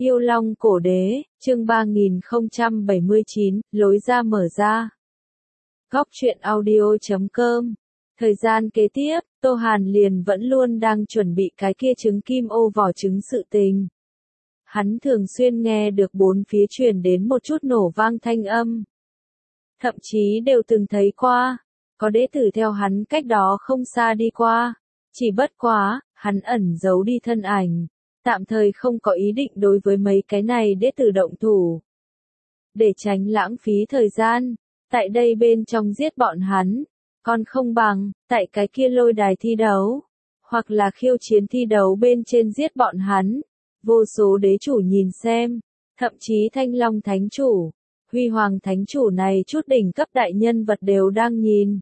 Yêu Long Cổ Đế, chương 3079, lối ra mở ra. Góc truyện audio.com. Thời gian kế tiếp, Tô Hàn liền vẫn luôn đang chuẩn bị cái kia trứng kim ô vỏ trứng sự tình. Hắn thường xuyên nghe được bốn phía truyền đến một chút nổ vang thanh âm. Thậm chí đều từng thấy qua, có đệ tử theo hắn cách đó không xa đi qua. Chỉ bất quá, hắn ẩn giấu đi thân ảnh. Tạm thời không có ý định đối với mấy cái này đệ tử động thủ. Để tránh lãng phí thời gian, tại đây bên trong giết bọn hắn, còn không bằng, tại cái kia lôi đài thi đấu, hoặc là khiêu chiến thi đấu bên trên giết bọn hắn. Vô số đế chủ nhìn xem, thậm chí Thanh Long Thánh Chủ, Huy Hoàng Thánh Chủ này chút đỉnh cấp đại nhân vật đều đang nhìn.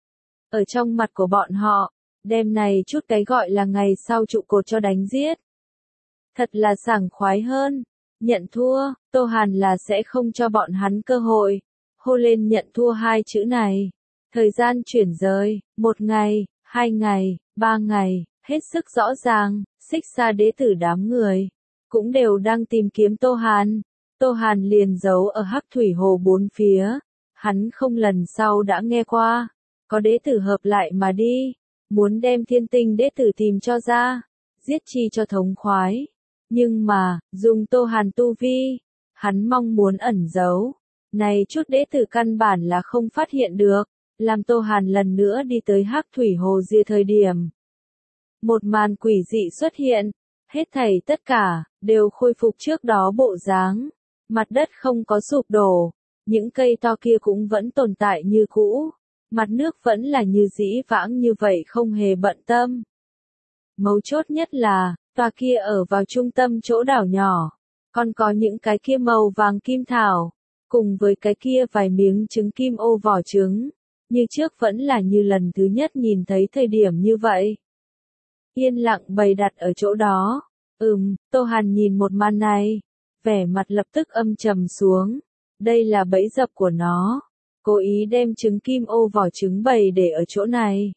Ở trong mặt của bọn họ, đêm này chút cái gọi là ngày sau trụ cột cho đánh giết. Thật là sảng khoái hơn. Nhận thua, Tô Hàn là sẽ không cho bọn hắn cơ hội. Hô lên nhận thua hai chữ này. Thời gian chuyển rời, 1 ngày, 2 ngày, 3 ngày, hết sức rõ ràng, xích xa đế tử đám người. Cũng đều đang tìm kiếm Tô Hàn. Tô Hàn liền giấu ở Hắc Thủy Hồ bốn phía. Hắn không lần sau đã nghe qua. Có đế tử hợp lại mà đi. Muốn đem thiên tinh đế tử tìm cho ra. Giết chi cho thống khoái. Nhưng mà, dùng Tô Hàn tu vi, hắn mong muốn ẩn giấu. Này chút đế tử căn bản là không phát hiện được, làm Tô Hàn lần nữa đi tới Hắc Thủy Hồ Ria thời điểm. Một màn quỷ dị xuất hiện, hết thảy tất cả, đều khôi phục trước đó bộ dáng. Mặt đất không có sụp đổ, những cây to kia cũng vẫn tồn tại như cũ, mặt nước vẫn là như dĩ vãng như vậy không hề bận tâm. Mấu chốt nhất là, tòa kia ở vào trung tâm chỗ đảo nhỏ, còn có những cái kia màu vàng kim thảo, cùng với cái kia vài miếng trứng kim ô vỏ trứng, như trước vẫn là như lần thứ nhất nhìn thấy thời điểm như vậy. Yên lặng bày đặt ở chỗ đó, Tô Hàn nhìn một màn này, vẻ mặt lập tức âm trầm xuống, đây là bẫy dập của nó, cố ý đem trứng kim ô vỏ trứng bày để ở chỗ này.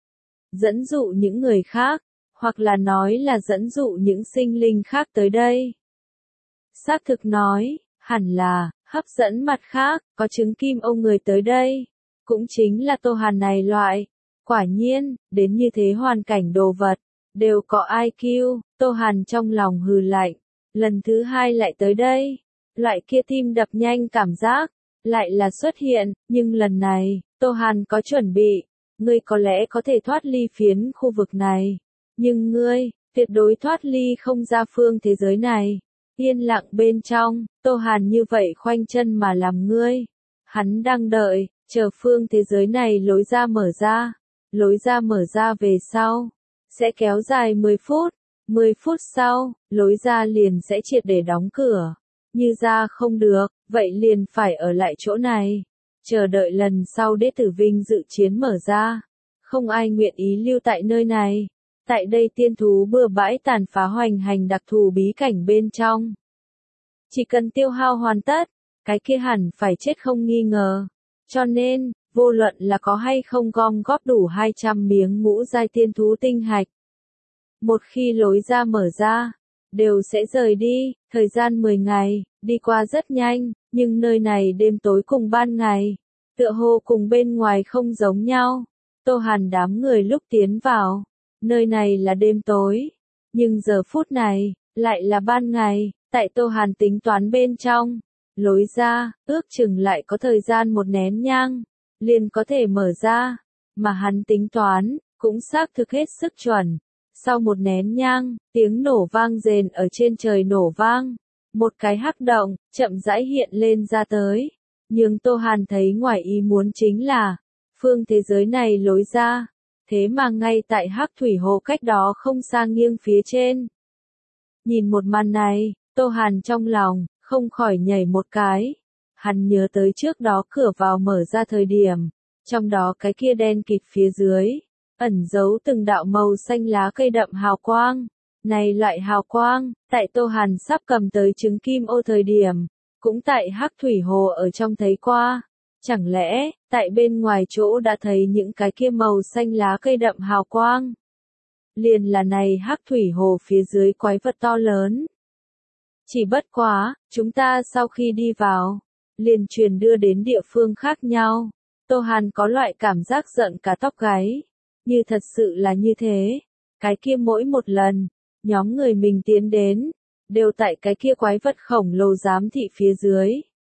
Dẫn dụ những người khác, hoặc là nói là dẫn dụ những sinh linh khác tới đây. Xác thực nói, hẳn là, hấp dẫn mặt khác, có trứng kim ô người tới đây. Cũng chính là Tô Hàn này loại. Quả nhiên, đến như thế hoàn cảnh đồ vật, đều có IQ, Tô Hàn trong lòng hừ lạnh. Lần thứ hai lại tới đây, loại kia tim đập nhanh cảm giác, lại là xuất hiện, nhưng lần này, Tô Hàn có chuẩn bị, ngươi có lẽ có thể thoát ly phiến khu vực này. Nhưng ngươi, tuyệt đối thoát ly không ra phương thế giới này. Yên lặng bên trong, Tô Hàn như vậy khoanh chân mà làm ngươi. Hắn đang đợi, chờ phương thế giới này lối ra mở ra. Lối ra mở ra về sau, sẽ kéo dài 10 phút. 10 phút sau, lối ra liền sẽ triệt để đóng cửa. Như ra không được, vậy liền phải ở lại chỗ này. Chờ đợi lần sau đế tử vinh dự chiến mở ra. Không ai nguyện ý lưu tại nơi này. Tại đây tiên thú bừa bãi tàn phá hoành hành đặc thù bí cảnh bên trong. Chỉ cần tiêu hao hoàn tất, cái kia hẳn phải chết không nghi ngờ. Cho nên, vô luận là có hay không gom góp đủ 200 miếng ngũ giai tiên thú tinh hạch. Một khi lối ra mở ra, đều sẽ rời đi, thời gian 10 ngày, đi qua rất nhanh, nhưng nơi này đêm tối cùng ban ngày, tựa hồ cùng bên ngoài không giống nhau. Tô Hàn đám người lúc tiến vào. Nơi này là đêm tối, nhưng giờ phút này, lại là ban ngày, tại Tô Hàn tính toán bên trong, lối ra, ước chừng lại có thời gian 1 nén nhang, liền có thể mở ra, mà hắn tính toán, cũng xác thực hết sức chuẩn. Sau 1 nén nhang, tiếng nổ vang rền ở trên trời nổ vang, một cái hắc động, chậm rãi hiện lên ra tới, nhưng Tô Hàn thấy ngoài ý muốn chính là, phương thế giới này lối ra. Thế mà ngay tại Hắc Thủy Hồ cách đó không xa nghiêng phía trên. Nhìn một màn này, Tô Hàn trong lòng, không khỏi nhảy một cái. Hắn nhớ tới trước đó cửa vào mở ra thời điểm, trong đó cái kia đen kịt phía dưới, ẩn giấu từng đạo màu xanh lá cây đậm hào quang. Này loại hào quang, tại Tô Hàn sắp cầm tới trứng kim ô thời điểm, cũng tại Hắc Thủy Hồ ở trong thấy qua. Chẳng lẽ, tại bên ngoài chỗ đã thấy những cái kia màu xanh lá cây đậm hào quang? Liền là này Hắc Thủy Hồ phía dưới quái vật to lớn. Chỉ bất quá, chúng ta sau khi đi vào, liền truyền đưa đến địa phương khác nhau. Tô Hàn có loại cảm giác giận cả tóc gáy. Như thật sự là như thế. Cái kia mỗi một lần, nhóm người mình tiến đến, đều tại cái kia quái vật khổng lồ giám thị phía dưới.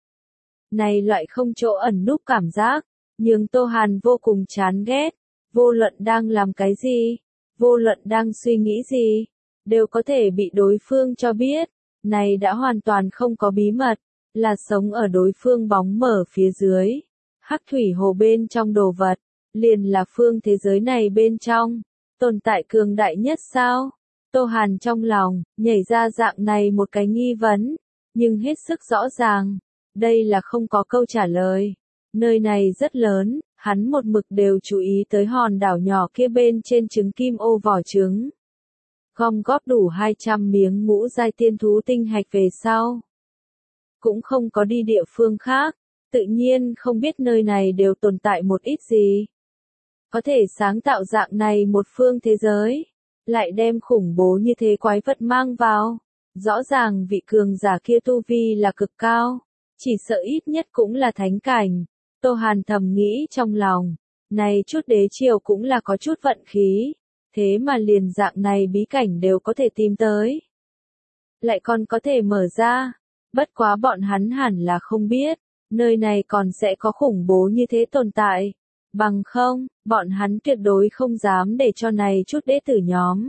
Này loại không chỗ ẩn núp cảm giác, nhưng Tô Hàn vô cùng chán ghét. Vô luận đang làm cái gì, vô luận đang suy nghĩ gì, đều có thể bị đối phương cho biết. Này đã hoàn toàn không có bí mật, là sống ở đối phương bóng mờ phía dưới. Hắc thủy hồ bên trong đồ vật, liền là phương thế giới này bên trong, tồn tại cường đại nhất sao? Tô Hàn trong lòng, nhảy ra dạng này một cái nghi vấn, nhưng hết sức rõ ràng, đây là không có câu trả lời. Nơi này rất lớn, hắn một mực đều chú ý tới hòn đảo nhỏ kia bên trên trứng kim ô vỏ trứng. Gom góp đủ 200 miếng ngũ giai tiên thú tinh hạch về sau. Cũng không có đi địa phương khác, tự nhiên không biết nơi này đều tồn tại một ít gì. Có thể sáng tạo dạng này một phương thế giới, lại đem khủng bố như thế quái vật mang vào. Rõ ràng vị cường giả kia tu vi là cực cao, chỉ sợ ít nhất cũng là thánh cảnh. Tô Hàn thầm nghĩ trong lòng, này chút đế triều cũng là có chút vận khí, thế mà liền dạng này bí cảnh đều có thể tìm tới. Lại còn có thể mở ra, bất quá bọn hắn hẳn là không biết, nơi này còn sẽ có khủng bố như thế tồn tại. Bằng không, bọn hắn tuyệt đối không dám để cho này chút đế tử nhóm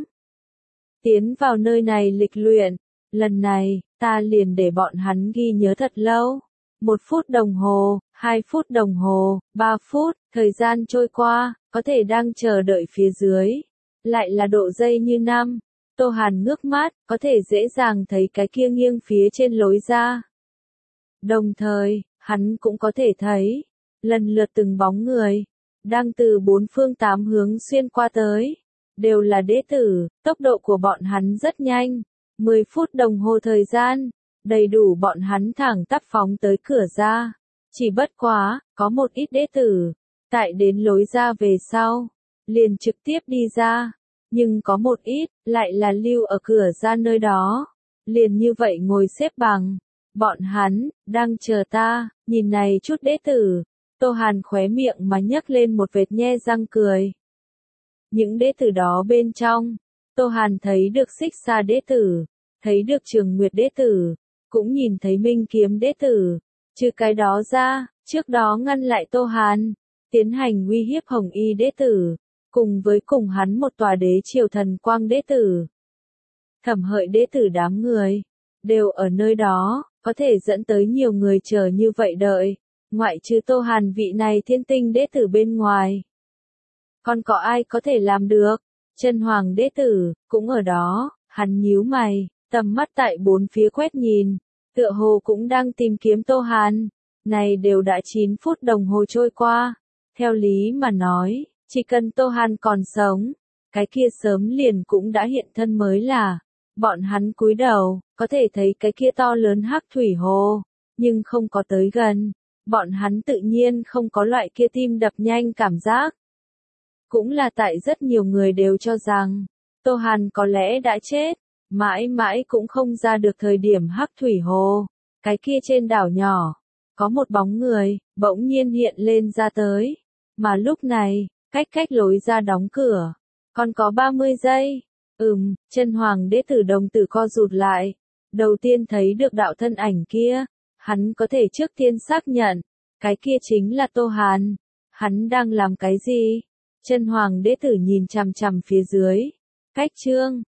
tiến vào nơi này lịch luyện. Lần này, ta liền để bọn hắn ghi nhớ thật lâu. 1 phút đồng hồ, 2 phút đồng hồ, 3 phút, thời gian trôi qua, có thể đang chờ đợi phía dưới. Lại là độ giây như năm. Tô Hàn ngước mắt, có thể dễ dàng thấy cái kia nghiêng phía trên lối ra. Đồng thời, hắn cũng có thể thấy, lần lượt từng bóng người, đang từ 4 phương 8 hướng xuyên qua tới. Đều là đế tử, tốc độ của bọn hắn rất nhanh. 10 phút đồng hồ thời gian, đầy đủ bọn hắn thẳng tắp phóng tới cửa ra. Chỉ bất quá, có một ít đế tử, tại đến lối ra về sau, liền trực tiếp đi ra. Nhưng có một ít, lại là lưu ở cửa ra nơi đó. Liền như vậy ngồi xếp bằng. Bọn hắn, đang chờ ta, nhìn này chút đế tử. Tô Hàn khóe miệng mà nhấc lên một vệt nhe răng cười. Những đế tử đó bên trong, Tô Hàn thấy được Xích Sa đế tử, thấy được Trường Nguyệt đế tử, cũng nhìn thấy Minh Kiếm đế tử. Trừ cái đó ra, trước đó ngăn lại Tô Hàn, tiến hành uy hiếp Hồng Y đế tử, cùng với cùng hắn một tòa đế triều Thần Quang đế tử. Thẩm Hợi đế tử đám người, đều ở nơi đó, có thể dẫn tới nhiều người chờ như vậy đợi, ngoại trừ Tô Hàn vị này thiên tinh đế tử bên ngoài. Còn có ai có thể làm được? Chân Hoàng đế tử, cũng ở đó, hắn nhíu mày, tầm mắt tại bốn phía quét nhìn, tựa hồ cũng đang tìm kiếm Tô Hàn. Này đều đã 9 phút đồng hồ trôi qua, theo lý mà nói, chỉ cần Tô Hàn còn sống, cái kia sớm liền cũng đã hiện thân mới là. Bọn hắn cúi đầu, có thể thấy cái kia to lớn hắc thủy hồ, nhưng không có tới gần. Bọn hắn tự nhiên không có loại kia tim đập nhanh cảm giác. Cũng là tại rất nhiều người đều cho rằng, Tô Hàn có lẽ đã chết, mãi mãi cũng không ra được thời điểm hắc thủy hồ. Cái kia trên đảo nhỏ, có một bóng người, bỗng nhiên hiện lên ra tới. Mà lúc này, cách lối ra đóng cửa, còn có 30 giây. Chân Hoàng đế tử đồng tử co rụt lại. Đầu tiên thấy được đạo thân ảnh kia, hắn có thể trước tiên xác nhận, cái kia chính là Tô Hàn. Hắn đang làm cái gì? Chân Hoàng đế tử nhìn chằm chằm phía dưới. Cách chương